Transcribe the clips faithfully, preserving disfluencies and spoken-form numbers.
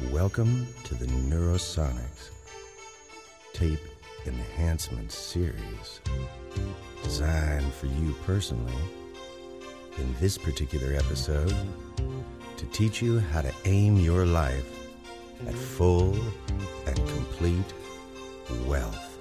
Welcome to the Neurosonics Tape Enhancement Series, designed for you personally, in this particular episode, to teach you how to aim your life at full and complete wealth.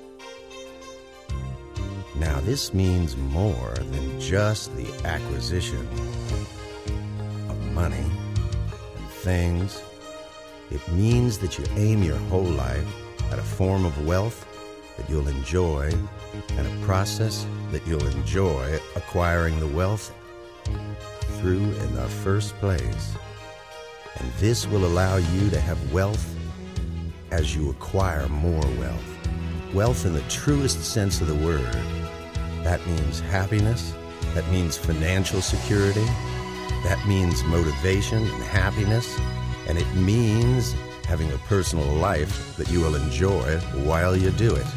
Now, this means more than just the acquisition of money and things. It means that you aim your whole life at a form of wealth that you'll enjoy and a process that you'll enjoy acquiring the wealth through in the first place. And this will allow you to have wealth as you acquire more wealth. Wealth in the truest sense of the word. That means happiness. That means financial security. That means motivation and happiness. And it means having a personal life that you will enjoy while you do it.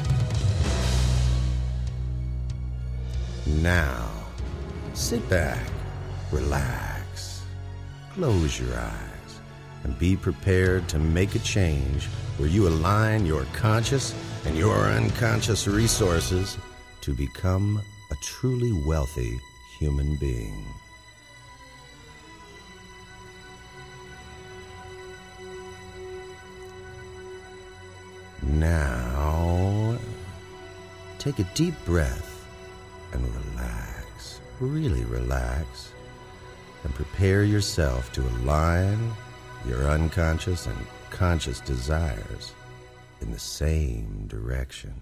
Now, sit back, relax, close your eyes, and be prepared to make a change where you align your conscious and your unconscious resources to become a truly wealthy human being. Now, take a deep breath and relax, really relax, and prepare yourself to align your unconscious and conscious desires in the same direction.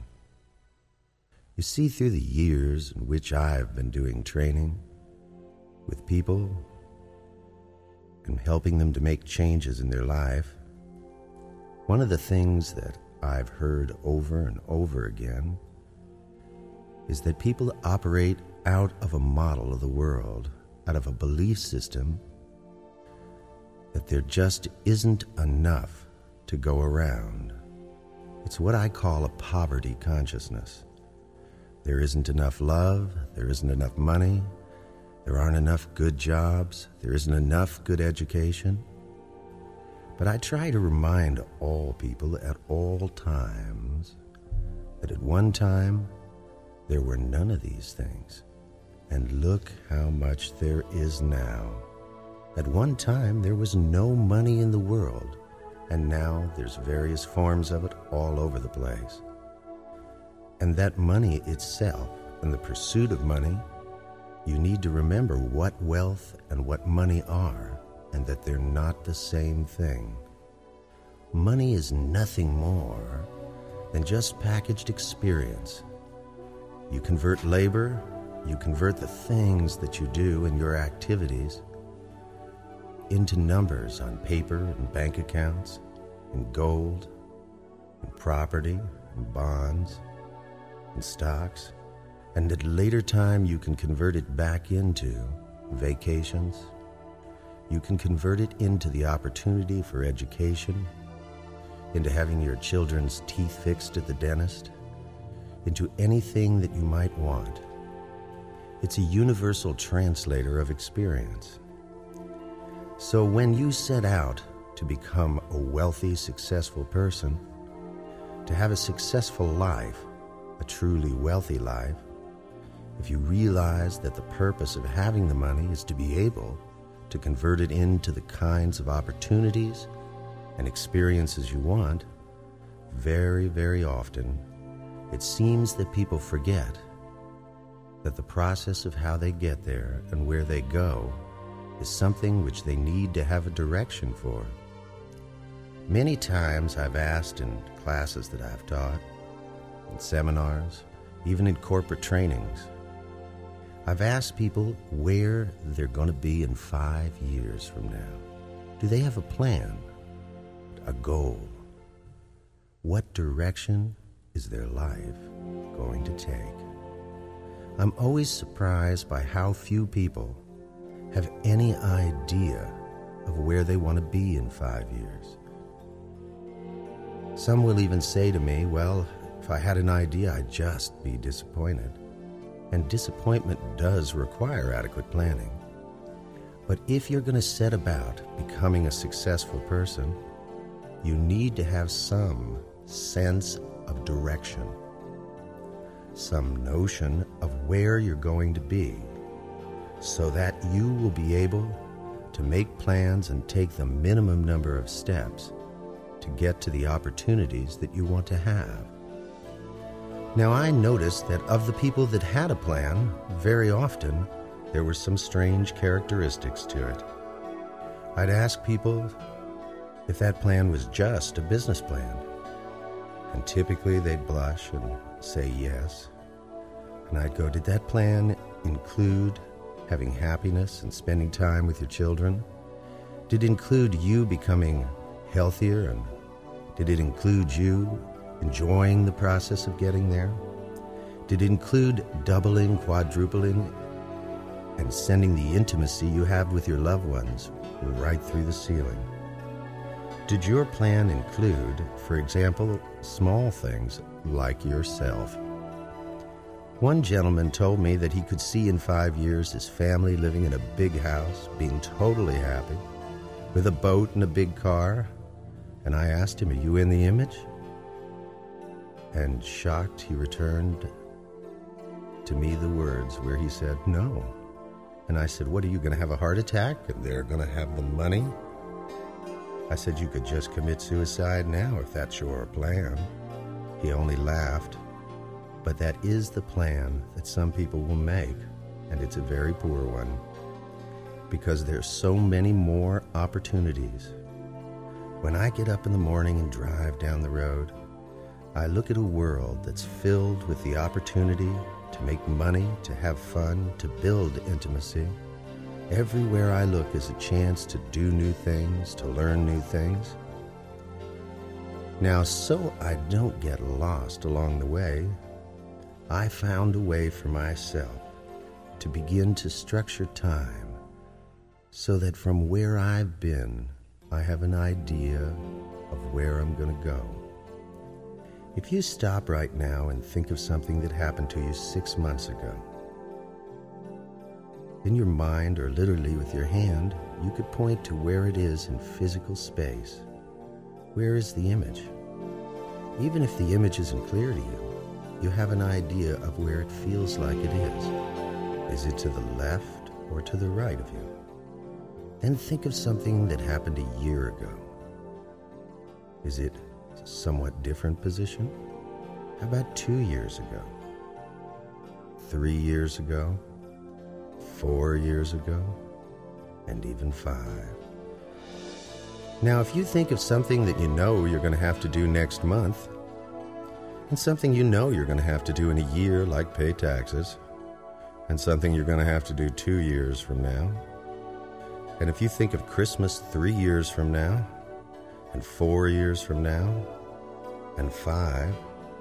You see, through the years in which I've been doing training with people and helping them to make changes in their life, one of the things that I've heard over and over again is that people operate out of a model of the world, out of a belief system that there just isn't enough to go around. It's what I call a poverty consciousness. There isn't enough love, there isn't enough money, there aren't enough good jobs, there isn't enough good education. But I try to remind all people at all times that at one time there were none of these things. And look how much there is now. At one time there was no money in the world, and now there's various forms of it all over the place. And that money itself and the pursuit of money, you need to remember what wealth and what money are, and that they're not the same thing. Money is nothing more than just packaged experience. You convert labor, you convert the things that you do in your activities into numbers on paper and bank accounts, in gold, in property, in bonds, in stocks, and at a later time you can convert it back into vacations. You can convert it into the opportunity for education, into having your children's teeth fixed at the dentist, into anything that you might want. It's a universal translator of experience. So when you set out to become a wealthy, successful person, to have a successful life, a truly wealthy life, if you realize that the purpose of having the money is to be able to convert it into the kinds of opportunities and experiences you want, very, very often, it seems that people forget that the process of how they get there and where they go is something which they need to have a direction for. Many times I've asked in classes that I've taught, in seminars, even in corporate trainings, I've asked people where they're going to be in five years from now. Do they have a plan, a goal? What direction is their life going to take? I'm always surprised by how few people have any idea of where they want to be in five years. Some will even say to me, well, if I had an idea, I'd just be disappointed. And disappointment does require adequate planning. But if you're going to set about becoming a successful person, you need to have some sense of direction, some notion of where you're going to be, so that you will be able to make plans and take the minimum number of steps to get to the opportunities that you want to have. Now, I noticed that of the people that had a plan, very often there were some strange characteristics to it. I'd ask people if that plan was just a business plan, and typically they'd blush and say yes. And I'd go, did that plan include having happiness and spending time with your children? Did it include you becoming healthier, and did it include you enjoying the process of getting there? Did it include doubling, quadrupling, and sending the intimacy you have with your loved ones right through the ceiling? Did your plan include, for example, small things like yourself? One gentleman told me that he could see in five years his family living in a big house, being totally happy, with a boat and a big car. And I asked him, are you in the image? And shocked, he returned to me the words where he said, no. And I said, what, are you going to have a heart attack and they're going to have the money? I said, you could just commit suicide now if that's your plan. He only laughed. But that is the plan that some people will make, and it's a very poor one, because there's so many more opportunities. When I get up in the morning and drive down the road, I look at a world that's filled with the opportunity to make money, to have fun, to build intimacy. Everywhere I look is a chance to do new things, to learn new things. Now, so I don't get lost along the way, I found a way for myself to begin to structure time so that from where I've been, I have an idea of where I'm going to go. If you stop right now and think of something that happened to you six months ago, in your mind or literally with your hand, you could point to where it is in physical space. Where is the image? Even if the image isn't clear to you, you have an idea of where it feels like it is. Is it to the left or to the right of you? Then think of something that happened a year ago. Is it a somewhat different position? How about two years ago? Three years ago? Four years ago? And even five? Now, if you think of something that you know you're going to have to do next month, and something you know you're going to have to do in a year, like pay taxes, and something you're going to have to do two years from now. And if you think of Christmas three years from now, and four years from now, and five,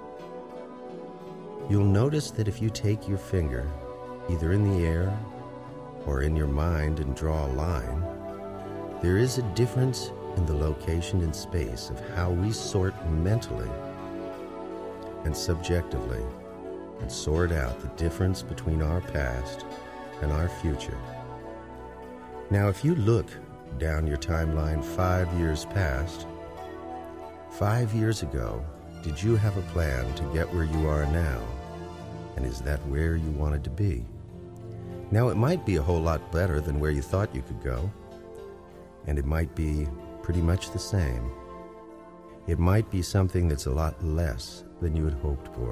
you'll notice that if you take your finger, either in the air or in your mind, and draw a line, there is a difference in the location in space of how we sort mentally and subjectively, and sort out the difference between our past and our future. Now, if you look down your timeline five years past, five years ago, did you have a plan to get where you are now? And is that where you wanted to be? Now, it might be a whole lot better than where you thought you could go, and it might be pretty much the same. It might be something that's a lot less than you had hoped for.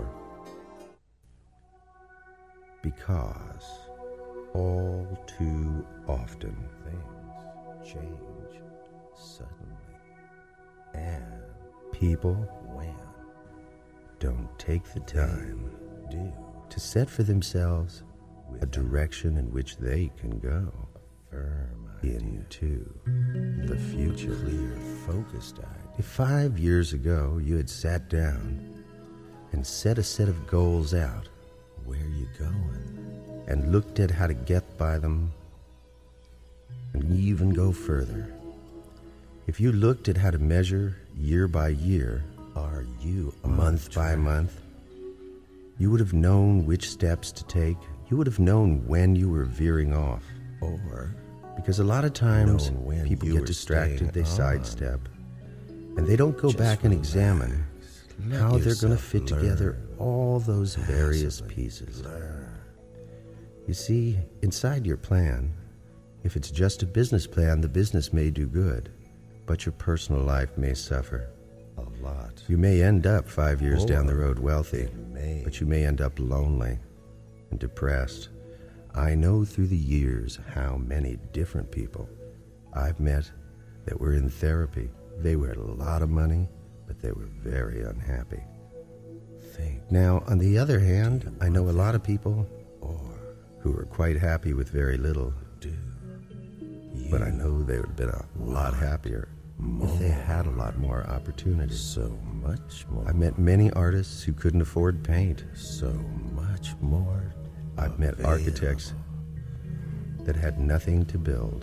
Because all too often things change suddenly, and people, when, don't take the time do to set for themselves a direction in which they can go into the future. Clear, focused idea. If five years ago you had sat down and set a set of goals out, where are you going? And looked at how to get by them, and even go further. If you looked at how to measure year by year, are you month by month, you would have known which steps to take. You would have known when you were veering off. Or, because a lot of times people get distracted, they sidestep. And they don't go Just back and relax. examine Let how they're going to yourself fit together learn. all those various pieces. You see, inside your plan, if it's just a business plan, the business may do good, but your personal life may suffer. A lot. You may end up five years Or down the road wealthy, it may. but you may end up lonely and depressed. I know through the years how many different people I've met that were in therapy. They were a lot of money, but they were very unhappy. Think. Now, on the other hand, I know a lot of people Or who are quite happy with very little, do you but I know they would have been a lot happier if they had a lot more opportunities. so much more? I met many artists who couldn't afford paint. so much more. I've met available. architects that had nothing to build.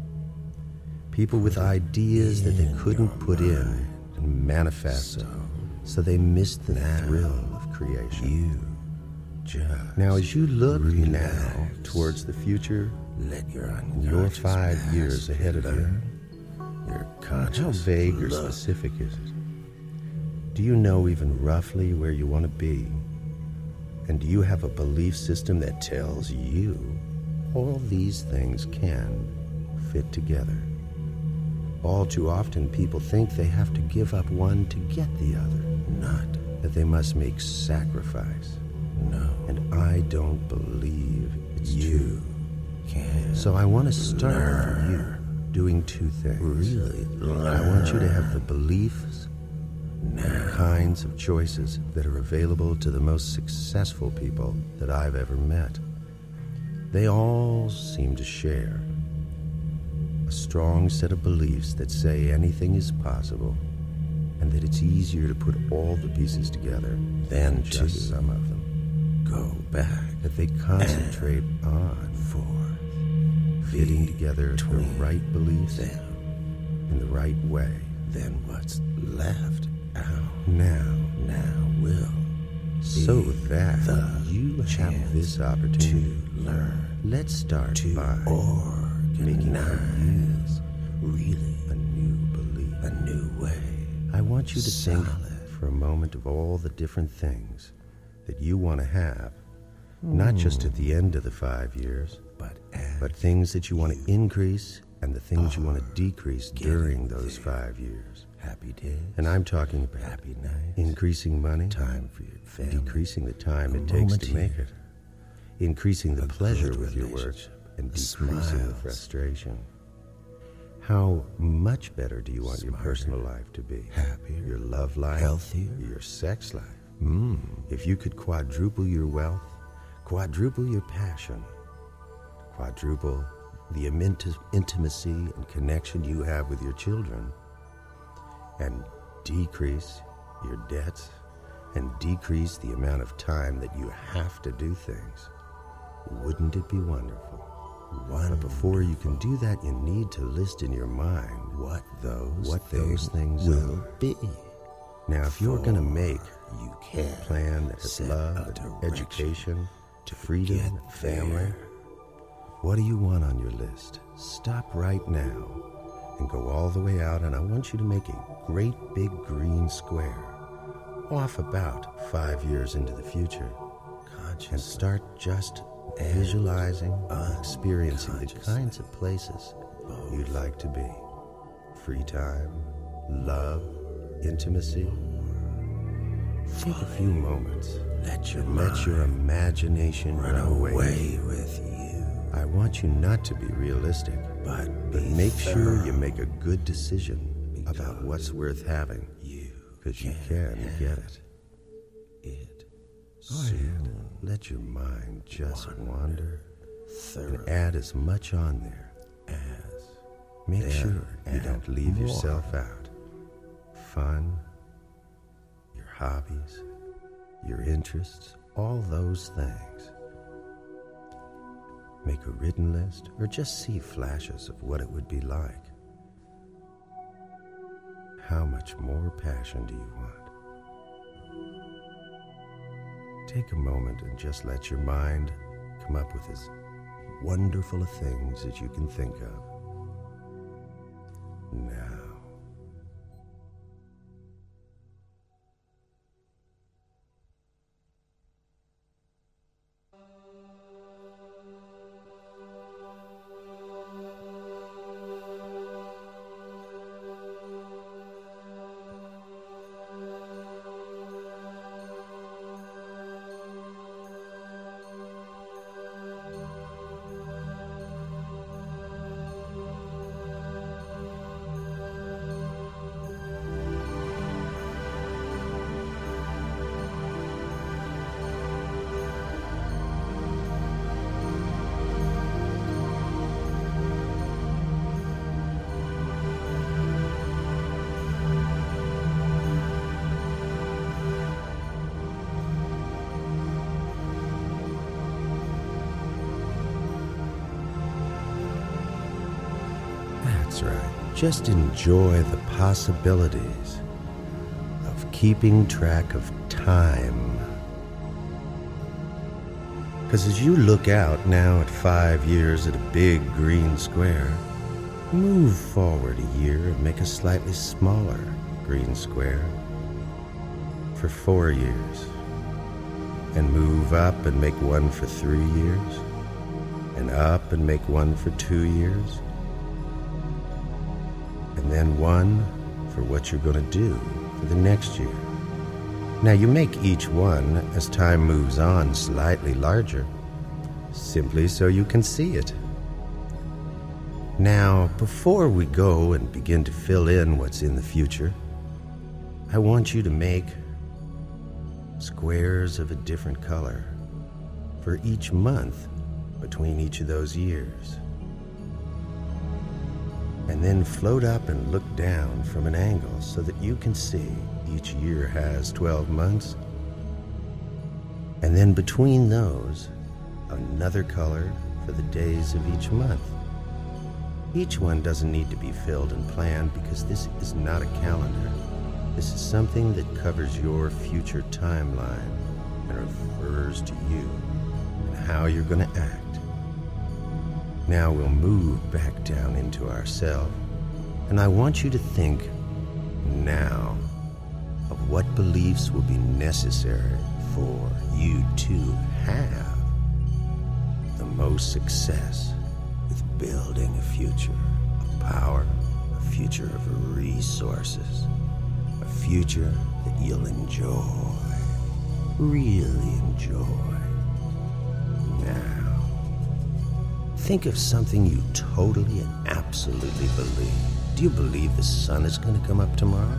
People with ideas that they in couldn't your put in mind. and manifest, So so they missed the now thrill of creation. you just Now, as you look relax. now towards the future, let your and your unconscious five past years ahead of you, learn. Your conscious how vague or look. specific is it? Do you know even roughly where you want to be? And do you have a belief system that tells you all these things can fit together? All too often, people think they have to give up one to get the other, Not. that they must make sacrifice. No. And I don't believe it's You true. can. So I want to start with you doing two things. Really I want you to have the beliefs and the kinds of choices that are available to the most successful people that I've ever met. They all seem to share a strong set of beliefs that say anything is possible and that it's easier to put all the pieces together than to just some of them. go back That they concentrate on forth. fitting together the between right beliefs them. in the right way. Then what's left out Now, now will so be that the you have chance this opportunity, to learn let's start to by making organize really a new belief. a new way. I want you to think Solid. for a moment of all the different things that you want to have, not just at the end of the five years, But as but things that you want to increase and the things you want to decrease during those there. five years. happy days, And I'm talking about happy nights, increasing money, time for your family, decreasing the time a it takes moment to make here, it, increasing the a pleasure good with your work, relationship, and the decreasing the smiles. frustration. How much better do you want your Smarter, personal life to be? happier, Your love life, healthier. your sex life. Mm. If you could quadruple your wealth, quadruple your passion, quadruple the imint- intimacy and connection you have with your children, and decrease your debts, and decrease the amount of time that you have to do things, wouldn't it be wonderful? But before you can do that, you need to list in your mind what those what things those things will are. be. Now, if you're going to make You a can plan that has set love, a and direction education, to freedom, get and family, there. what do you want on your list? Stop right now and go all the way out, and I want you to make a great big green square off about five years into the future, and conscious start just visualizing and experiencing the unconscious kinds of places you'd like to be. Free time, love, intimacy. Take a few moments. Let your and let your imagination run run away. away with you, I want you not to be realistic, but but be make sure you thorough. make a good decision about what's worth having, You because you can can get it. it Go ahead. Let your mind just wander thorough and add as much on there. as Make Then sure you add don't leave more. yourself out. Fun, your hobbies, your interests, all those things. Make a written list or just see flashes of what it would be like. How much more passion do you want? Take a moment and just let your mind come up with as wonderful of things as you can think of. Now, just enjoy the possibilities of keeping track of time. Because as you look out now at five years at a big green square, move forward a year and make a slightly smaller green square for four years. And move up and make one for three years. And up and make one for two years. And then one for what you're going to do for the next year. Now you make each one, as time moves on, slightly larger, simply so you can see it. Now, before we go and begin to fill in what's in the future, I want you to make squares of a different color for each month between each of those years. And then float up and look down from an angle so that you can see each year has twelve months. And then between those, another color for the days of each month. Each one doesn't need to be filled and planned because this is not a calendar. This is something that covers your future timeline and refers to you and how you're going to act. Now we'll move back down into ourselves, and I want you to think now of what beliefs will be necessary for you to have the most success with building a future of power, a future of resources, a future that you'll enjoy, really enjoy. Now, think of something you totally and absolutely believe. Do you believe the sun is going to come up tomorrow?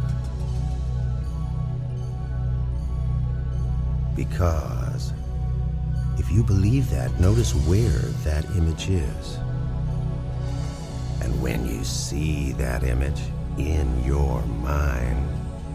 Because if you believe that, notice where that image is. And when you see that image in your mind,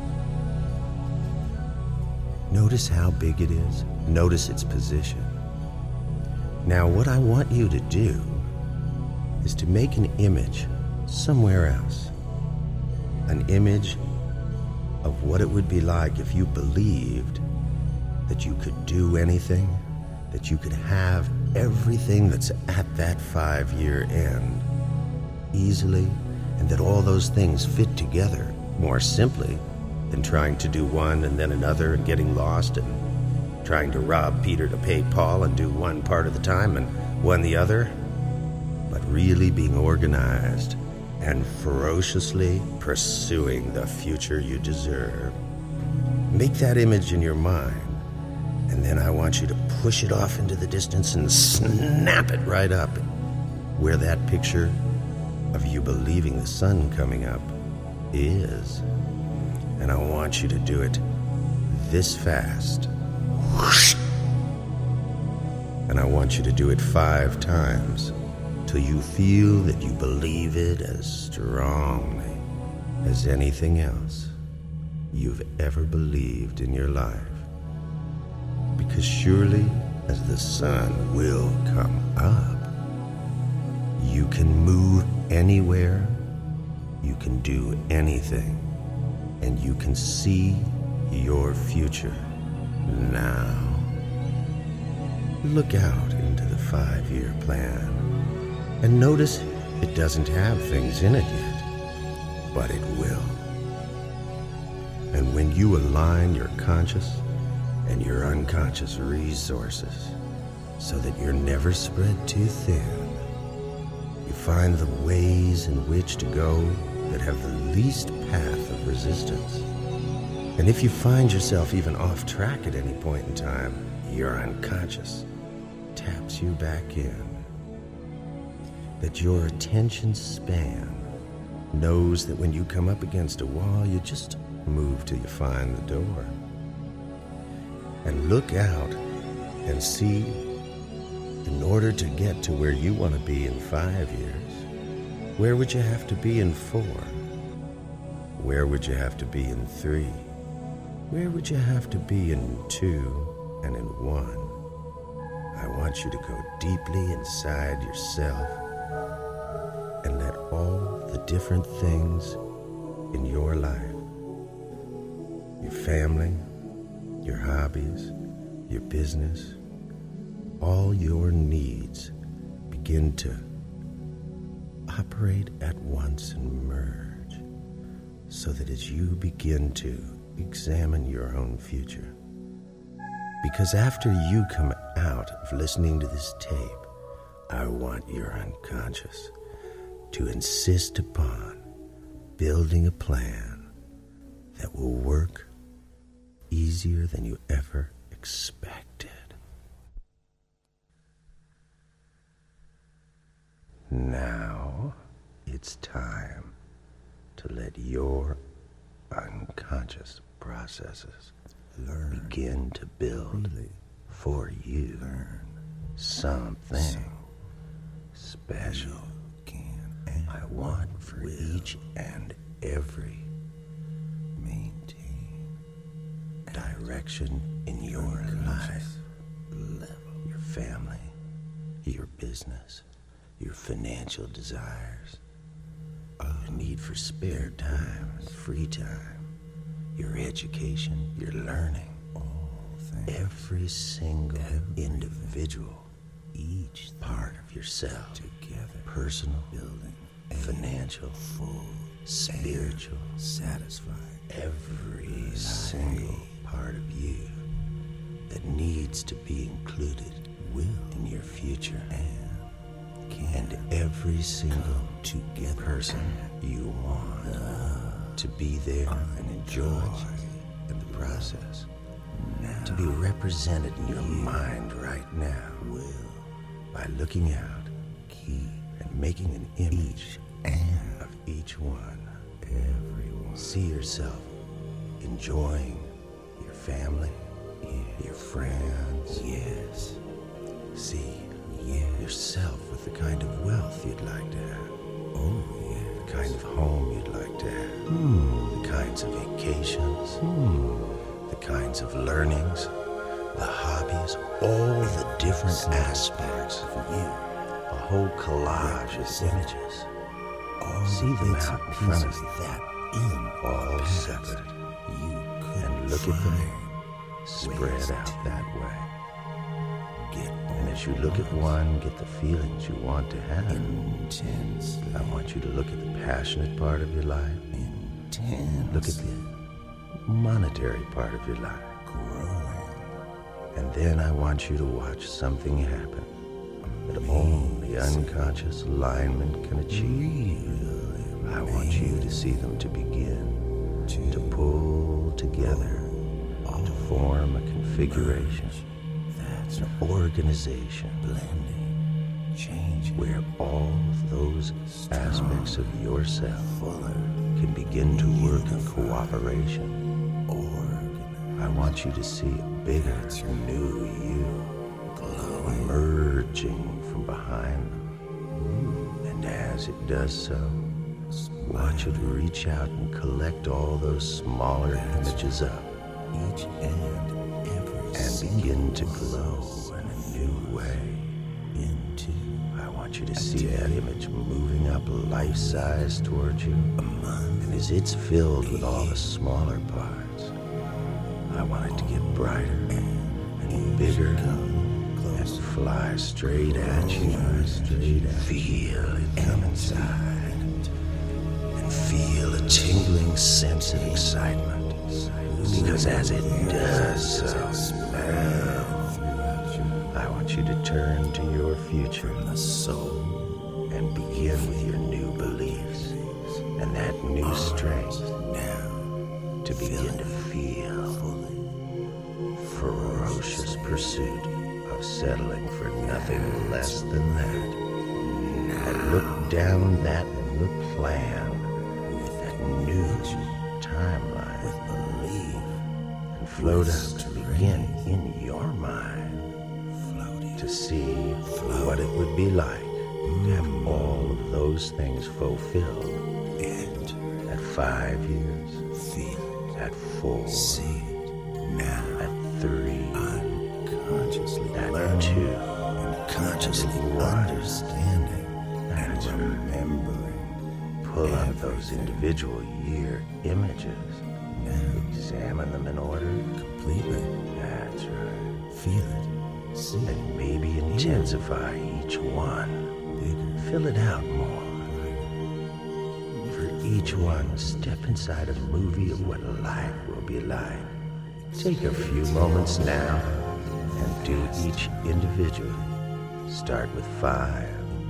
notice how big it is. Notice its position. Now, what I want you to do is to make an image somewhere else. An image of what it would be like if you believed that you could do anything, that you could have everything that's at that five-year end easily, and that all those things fit together more simply than trying to do one and then another and getting lost and trying to rob Peter to pay Paul and do one part of the time and one the other, but really being organized and ferociously pursuing the future you deserve. Make that image in your mind, and then I want you to push it off into the distance and snap it right up where that picture of you believing the sun coming up is. And I want you to do it this fast. And I want you to do it five times till you feel that you believe it as strongly as anything else you've ever believed in your life. Because surely as the sun will come up, you can move anywhere, you can do anything, and you can see your future now. Look out into the five-year plan and notice it doesn't have things in it yet, but it will. And when you align your conscious and your unconscious resources so that you're never spread too thin, you find the ways in which to go that have the least path of resistance. And if you find yourself even off track at any point in time, your unconscious taps you back in. That your attention span knows that when you come up against a wall, you just move till you find the door. And look out and see, in order to get to where you want to be in five years, where would you have to be in four? Where would you have to be in three? Where would you have to be in two and in one? I want you to go deeply inside yourself and let all the different things in your life, your family, your hobbies, your business, all your needs begin to operate at once and merge, so that as you begin to examine your own future, because after you come out of listening to this tape, I want your unconscious to insist upon building a plan that will work easier than you ever expected. Now it's time to let your unconscious processes learn, begin to build really for you learn something so special. I want for each and every maintain direction in your life, level, your family, your business, your financial desires, your need for spare time and free time, your education, your learning, all things, every single every individual, each part of yourself, together, personal, building, financial, full, spiritual, satisfied, every life, single part of you that needs to be included will in your future, and can, and every single together person you want uh, to be there and enjoy in the process, now, to be represented in your mind right now will, by looking out, key, and making an image and of each one. Everyone. See yourself enjoying your family, yes, your friends. Yes. See yes, yourself with the kind of wealth you'd like to have. Oh, yes. The kind of home you'd like to have. Hmm. The kinds of vacations. Hmm. The kinds of learnings. The hobbies. All the different Some aspects of you. A whole collage of images. All see them out in front of you, that in all separate. You and look at them spread out that way. Get and as you look at one, get the feelings you want to have. Intensely. I want you to look at the passionate part of your life. Intensely. Look at the monetary part of your life. Growing. And then I want you to watch something happen that only unconscious alignment can achieve. Really I want you to see them to begin to, to pull together, oh, to form a configuration, that's an organization, blending, changing, where all those aspects of yourself can begin to work in cooperation. I want you to see a bigger, new you emerging from behind them. And as it does so, watch it reach out and collect all those smaller images up, each and every, and begin to glow in a new way. Into, I want you to see that image moving up life-size towards you, and as it's filled with all the smaller parts, I want it to get brighter and bigger. And fly straight at you. Straight at feel it come inside. And feel a tingling sense of excitement. Because as it does so, I want you to turn to your future soul and begin with your new beliefs and that new strength to begin to feel ferocious pursuit of settling for nothing less than that. And look down that new plan with that new timeline with belief, and float up to begin in your mind to see what it would be like to have all of those things fulfilled. And at five years, at four, at three, unconsciously at two, and consciously understanding and remembering pull up those individual year images. Now, Examine them in order. completely. That's right. Feel it. See it. And maybe intensify each one. Bigger. Fill it out more. For each one, step inside a movie of what life will be like. Take a few moments now and do each individually. Start with five.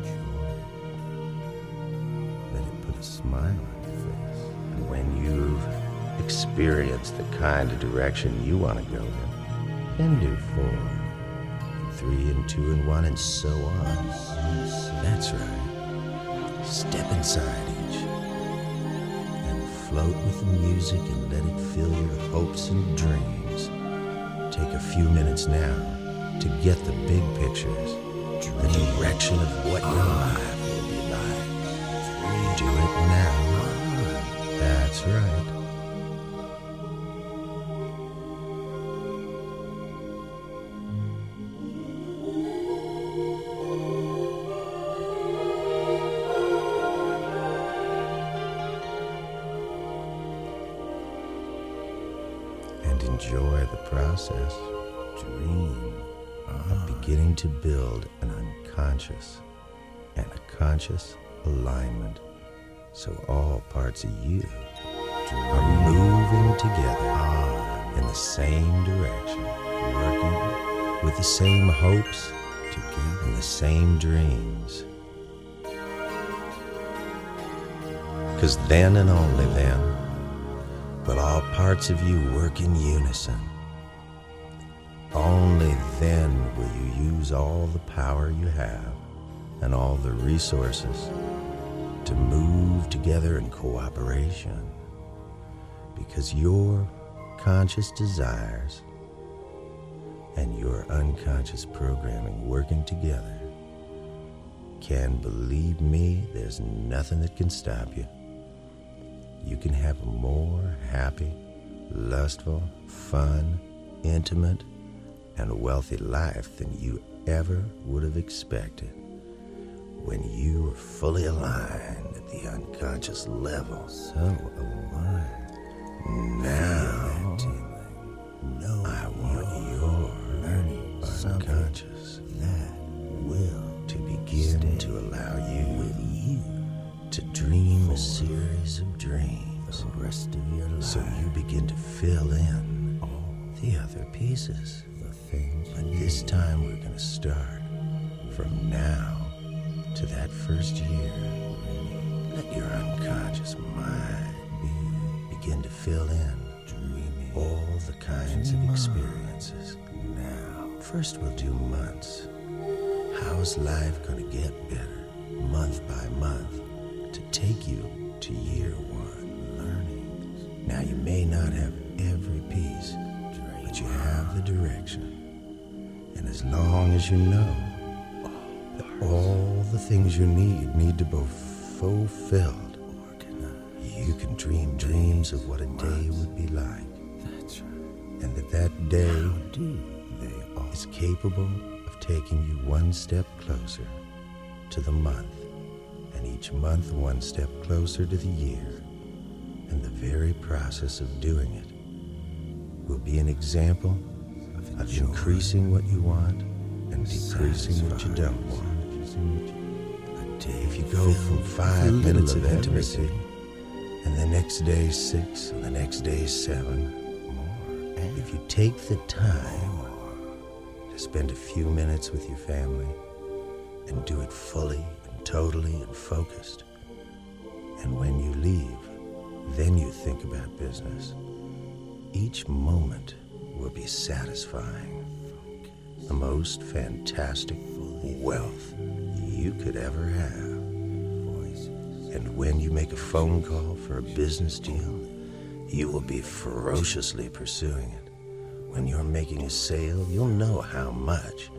Let it put a smile on your face. And when you've experienced the kind of direction you want to go in, then do four, three and two and one, and so on. That's right. Step inside each and float with the music and let it fill your hopes and dreams. Take a few minutes now to get the big pictures, the direction of what your life will be like. Do it now. That's right. And enjoy the process. Dream of beginning to build an unconscious and a conscious alignment, so all parts of you are moving together in the same direction, working with the same hopes together and the same dreams. Because then and only then will all parts of you work in unison. Only then will you use all the power you have and all the resources to move together in cooperation. Because your conscious desires and your unconscious programming working together can, believe me, there's nothing that can stop you. You can have a more happy, lustful, fun, intimate, and wealthy life than you ever would have expected when you are fully aligned at the unconscious level. So aligned. Now, No, I want your learning unconscious that will to begin to allow you with you to dream a series of dreams, the rest of your life. so you begin to fill in all the other pieces. the things But you this need. time we're going to start from now to that first year. Let your unconscious mind be, begin to fill in dreaming all the kinds of Dream on. experiences. now. First we'll do months. How's life going to get better, month by month, to take you to year one? Learning. Now you may not have every piece, but you have the direction. And as long as you know that all the things you need need to be fulfilled, you can dream dreams of what a day would be like, That's right. and that that day Do they all is capable of taking you one step closer to the month, and each month one step closer to the year. And the very process of doing it will be an example of increasing what you want and decreasing what you don't want. If you go from five minutes of intimacy, and the next day six, and the next day seven, if you take the time to spend a few minutes with your family and do it fully and totally and focused, and when you leave, then you think about business, each moment will be satisfying. The most fantastic wealth you could ever have. And when you make a phone call for a business deal, you will be ferociously pursuing it. When you're making a sale, you'll know how much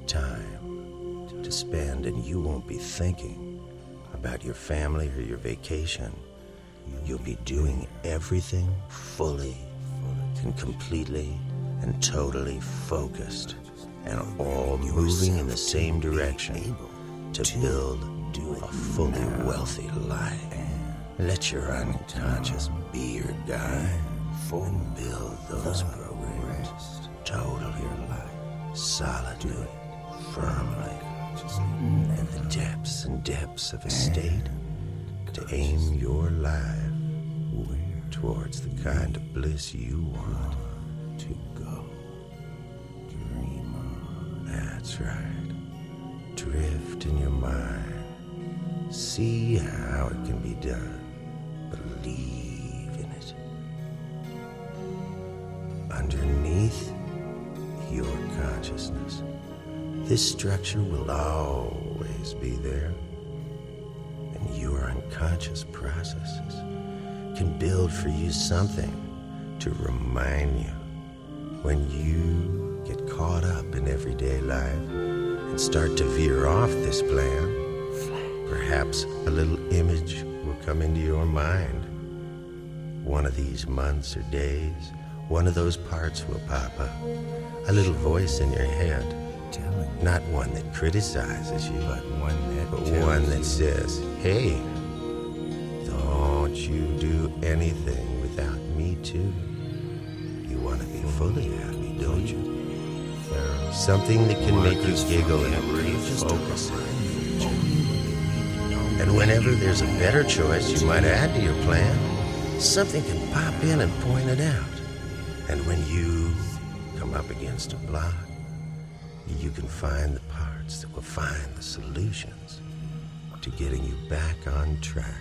time to spend, and you won't be thinking about your family or your vacation. You'll be doing everything fully and completely and totally focused, and all moving in the same direction to build a fully wealthy life. Let your unconscious be your guide and build those programs totally, solidly, firmly, in the depths and depths of a state to aim your life towards the kind of bliss you want to go. Dream on. That's right. Drift in your mind. See how it can be done. Believe in it. Underneath your consciousness, this structure will always be there, and your unconscious processes can build for you something to remind you when you get caught up in everyday life and start to veer off this plan. Perhaps a little image will come into your mind. One of these months or days, one of those parts will pop up. A little voice in your head. Not one that criticizes you, but one that, but one that says, hey, don't you do anything without me too. You want to be fully happy, don't you? Something that can make you giggle and refocus. And whenever there's a better choice you might add to your plan, something can pop in and point it out. And when you come up against a block, you can find the parts that will find the solutions to getting you back on track.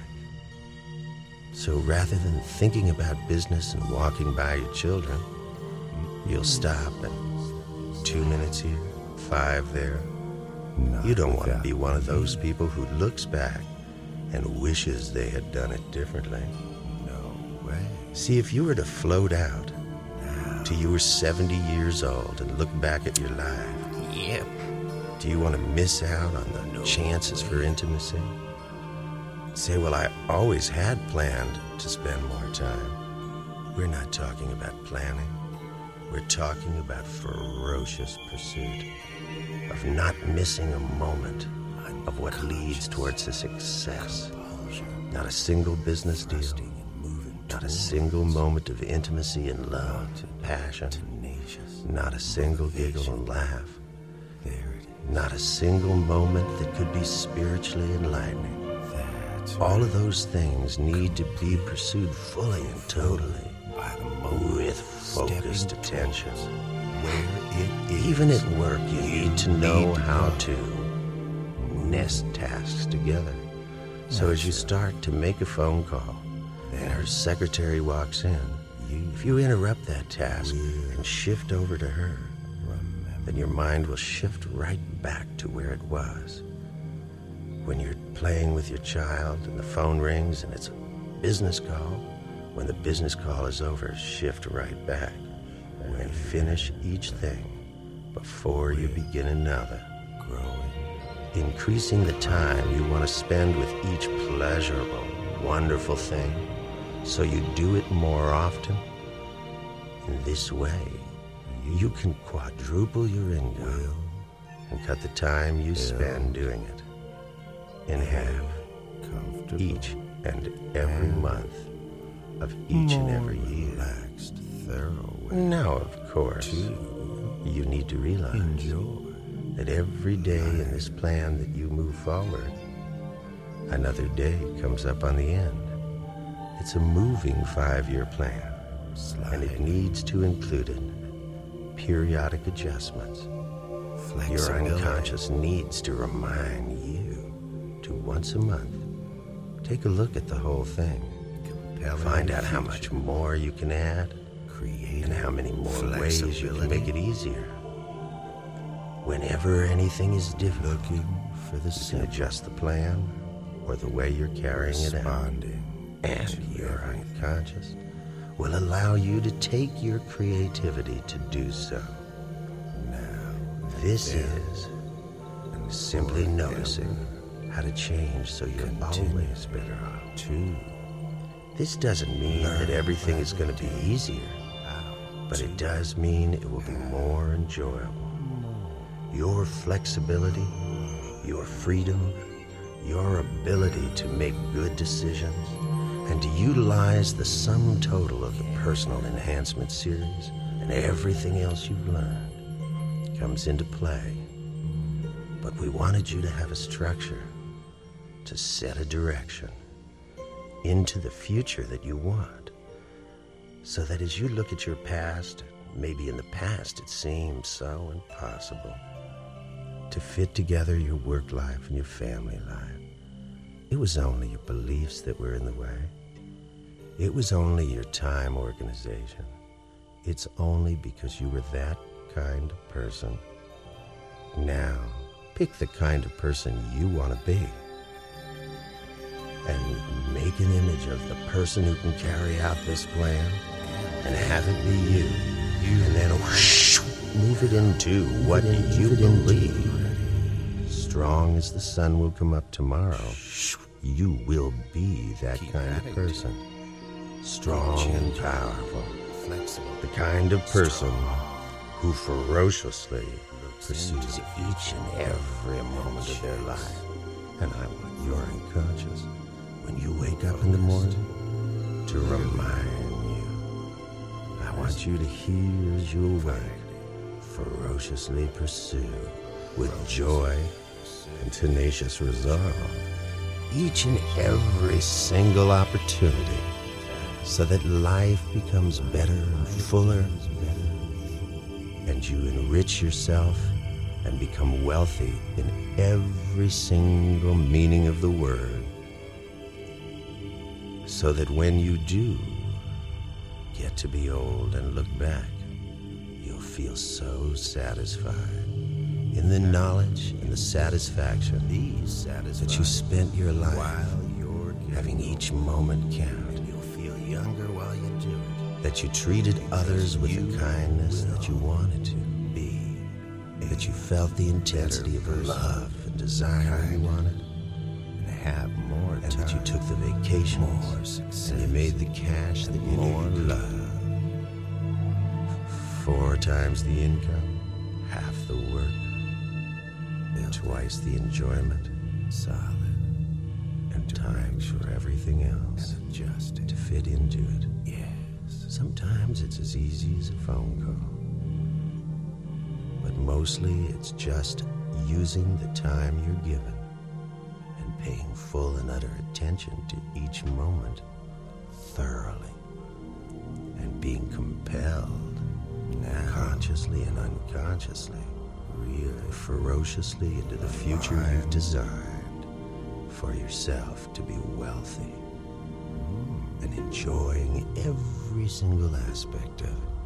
So rather than thinking about business and walking by your children, you'll stop and two minutes here, five there. You don't want to be one of those people who looks back and wishes they had done it differently. No way. See, if you were to float out till you were seventy years old and look back at your life, yep. Do you want to miss out on the no chances for intimacy? Say, well, I always had planned to spend more time. We're not talking about planning. We're talking about ferocious pursuit, of not missing a moment of what leads towards a success. Not a single business deal, not a single moment of intimacy and love and passion, not a single giggle and laugh, not a single moment that could be spiritually enlightening. All of those things need to be pursued fully and totally, with focused attention. Even at work, you need to know how to nest tasks together. So as you start to make a phone call and her secretary walks in, if you interrupt that task and shift over to her, then your mind will shift right back to where it was. When you're playing with your child and the phone rings and it's a business call, when the business call is over, shift right back and finish each thing before you begin another. Growing, increasing the time you want to spend with each pleasurable, wonderful thing, so you do it more often. In this way, you can quadruple your income and cut the time you spend doing it in half, each and every month of each and every year. Now, of course, you need to realize that every day in this plan that you move forward, another day comes up on the end. It's a moving five-year plan, and it needs to include it periodic adjustments. Your unconscious needs to remind you to once a month take a look at the whole thing. Find out how much more you can add and how many more ways you can make it easier. Whenever anything is difficult, you can adjust the plan or the way you're carrying it out. And your unconscious will allow you to take your creativity to do so. This is simply noticing how to change so you're always better off. Too. This doesn't mean that everything is going to be easier, but it does mean it will be more enjoyable. Your flexibility, your freedom, your ability to make good decisions, and to utilize the sum total of the Personal Enhancement Series and everything else you've learned comes into play. But we wanted you to have a structure, to set a direction into the future that you want, so that as you look at your past, maybe in the past it seemed so impossible to fit together your work life and your family life. It was only your beliefs that were in the way. It was only your time organization. It's only because you were that kind of person. Now, pick the kind of person you want to be and make an image of the person who can carry out this plan and have it be you. You and then whoosh, move it into what you believe. Strong as the sun will come up tomorrow, you will be that kind of person. Strong and powerful. The kind of person who ferociously pursues each and every moment of their life. And I want your unconscious, when you wake up in the morning, to remind you. I want you to hear as you awake, ferociously pursue with joy and tenacious resolve each and every single opportunity, so that life becomes better and fuller, and you enrich yourself and become wealthy in every single meaning of the word, so that when you do get to be old and look back, you'll feel so satisfied in the knowledge and the satisfaction that you spent your life having each moment count. You'll feel younger while you do it. That you treated others with the kindness that you wanted to be. That you felt the intensity of love and desire you wanted. And have more time. And that you took the vacations and you made the cash that you needed. Love. Four times the income, half the work, twice the enjoyment, solid, and time for everything else to fit into it. Yes. Sometimes it's as easy as a phone call, but mostly it's just using the time you're given and paying full and utter attention to each moment thoroughly, and being compelled, now, consciously and unconsciously, really ferociously into the future you've designed for yourself to be wealthy and enjoying every single aspect of it.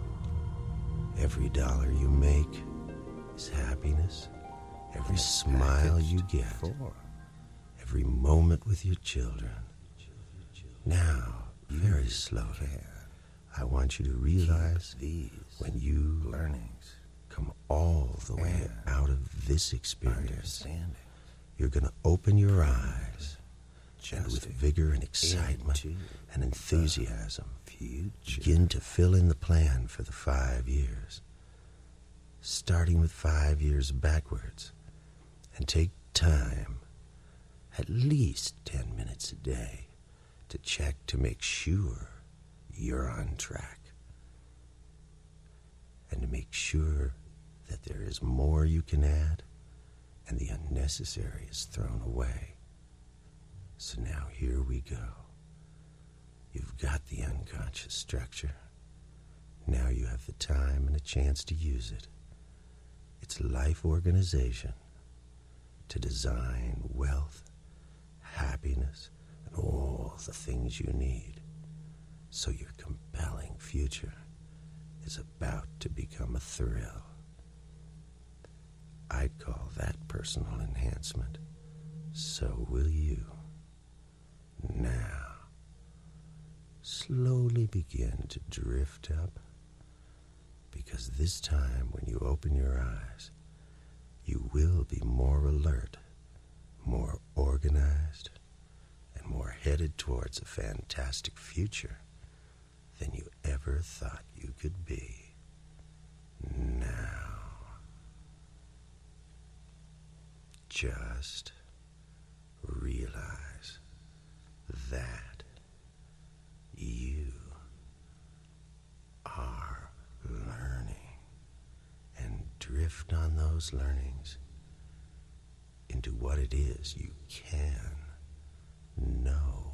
Every dollar you make is happiness. Every smile you get, every moment with your children. Now, very slowly, I want you to realize when you learnings come all the way out of this experience, you're going to open your eyes and with vigor and excitement and enthusiasm begin to fill in the plan for the five years, starting with five years backwards, and take time, at least ten minutes a day, to check to make sure you're on track, and to make sure that there is more you can add and the unnecessary is thrown away. So now here we go. You've got the unconscious structure. Now you have the time and a chance to use it. It's life organization to design wealth, happiness, and all the things you need, so your compelling future is about to become a thrill. I'd call that personal enhancement. So will you. Now, slowly begin to drift up, because this time when you open your eyes, you will be more alert, more organized, and more headed towards a fantastic future than you ever thought you could be. Now, just realize that You are learning, and drift on those learnings into what it is you can know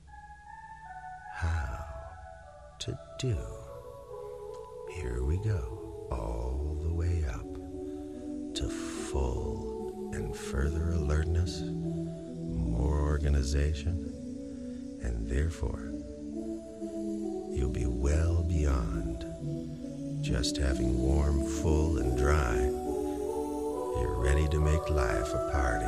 how to do. Here we go, all the way up to full and further alertness, more organization, and therefore you'll be well beyond just having warm, full, and dry. You're ready to make life a party.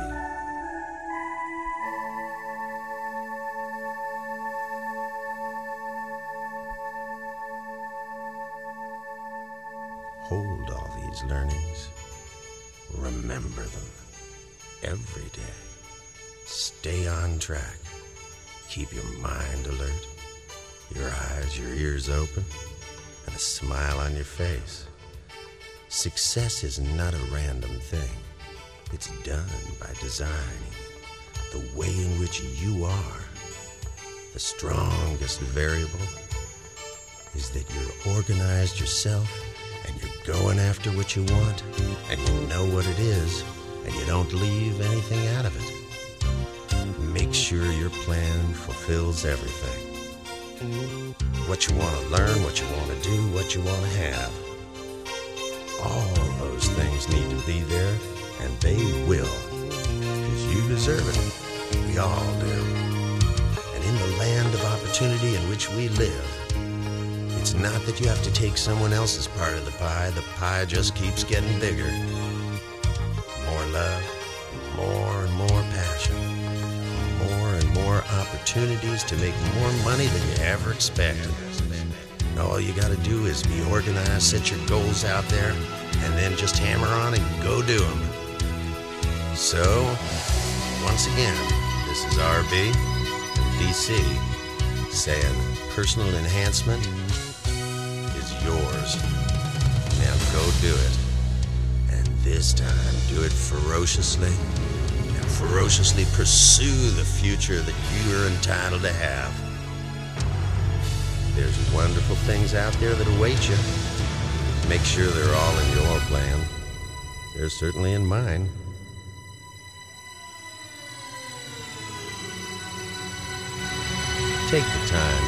Hold all these learnings. Remember them every day. Stay on track. Keep your mind alert, your eyes, your ears open, and a smile on your face. Success is not a random thing. It's done by design, the way in which you are. The strongest variable is that you're organized yourself, and you're going after what you want, and you know what it is, and you don't leave anything out of it. Make sure your plan fulfills everything. What you want to learn, what you want to do, what you want to have. All those things need to be there, and they will, because you deserve it. We all do. And in the land of opportunity in which we live, it's not that you have to take someone else's part of the pie. The pie just keeps getting bigger. More love, more and more passion, more and more opportunities to make more money than you ever expected. And all you got to do is be organized, set your goals out there, and then just hammer on and go do them. So, once again, this is R B and D C saying personal enhancement is yours. Now go do it. And this time, do it ferociously, and ferociously pursue the future that you're entitled to have. There's wonderful things out there that await you. Make sure they're all in your plan. They're certainly in mine. Take the time